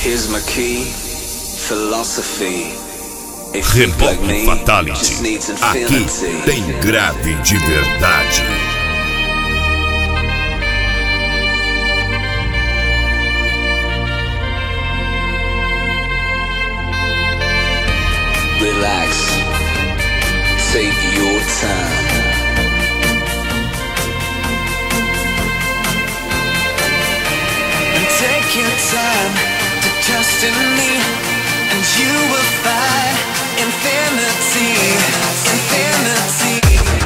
Here's my key, philosophy. Reboque Fatality. Aqui tem grave de verdade. Relax, take your time. And take your time to trust in me, and you will find infinity, infinity.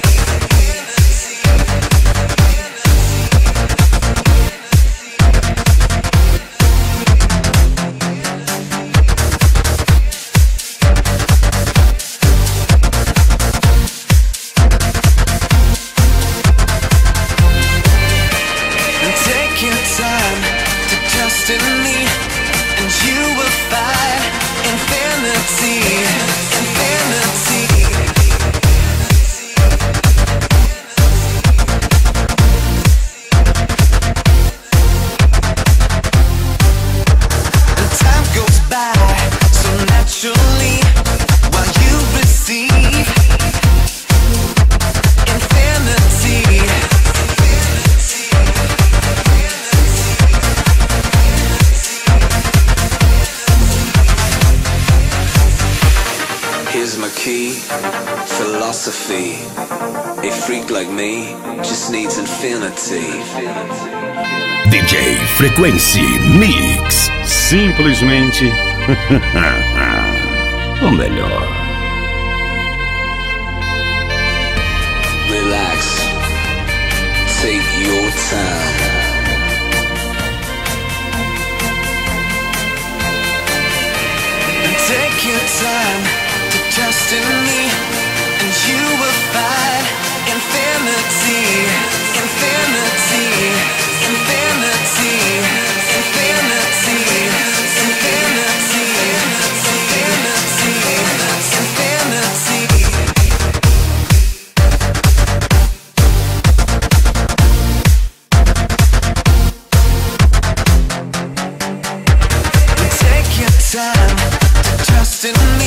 Philosophy. A freak like me just needs infinity. DJ Frequency Mix. Simplesmente o melhor. Relax, take your time. And take your time to trust in me, and you will find infinity, infinity, infinity, infinity, infinity, infinity. Take your time to trust in me.